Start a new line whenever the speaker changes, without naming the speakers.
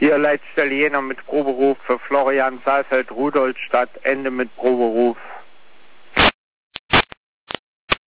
Hier letzter Jena mit Proberuf für Florian Saalfeld, Rudolstadt, Ende mit Proberuf.